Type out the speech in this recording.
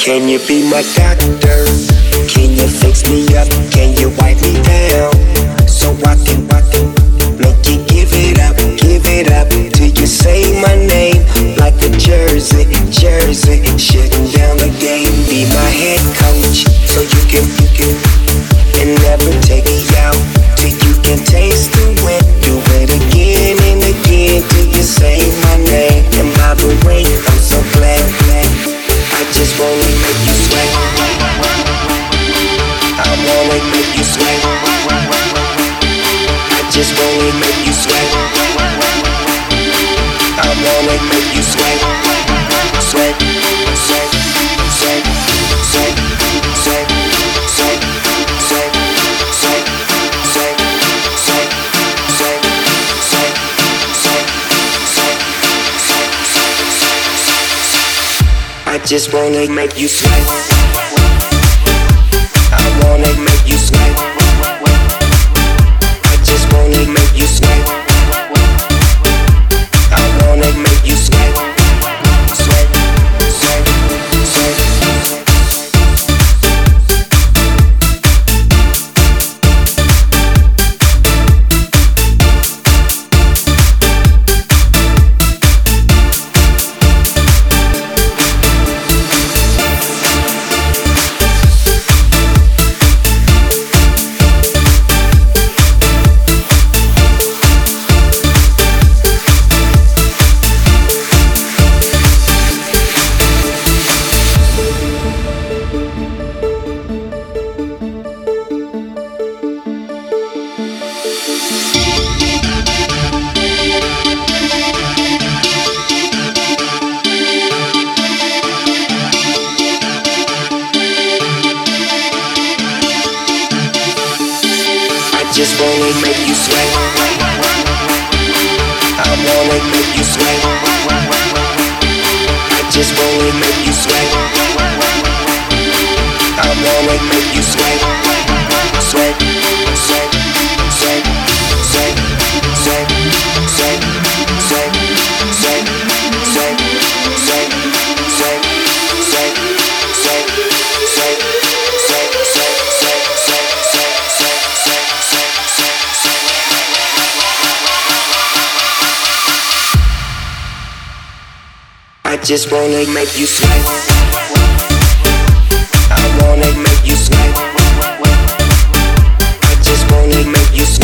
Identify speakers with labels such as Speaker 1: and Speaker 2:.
Speaker 1: Can you be my doctor? Can you fix me up? Can you wipe me down? So I can make you give it up till you say my name like a jersey, shutting down the game. Be my head coach so you can and never take me out till you can taste the wet. Do it again and again till you say my name. And by the way, I'm so glad I just wanna make you sweat. I wanna make you sweat. I just wanna make you sweat. I wanna make you sweat. Sweat, sweat, sweat, sweat, sweat, sweat, sweat, sweat, sweat, sweat, sweat, sweat, sweat, sweat. I just wanna make you sweat. I wanna make you sweat. I just wanna make you sweat. I wanna make you sweat. Sweat, sweat, sweat. Just wanna make you sweat. I wanna make you sweat. I just wanna make you sweat. I wanna make you sweat. Sweat, sweat, sweat, sweat, sweat, sweat, sweat, sweat, sweat, sweat, sweat, sweat, sweat, sweat, I just wanna make you sweat. I wanna make you sweat. I just wanna make you sweat.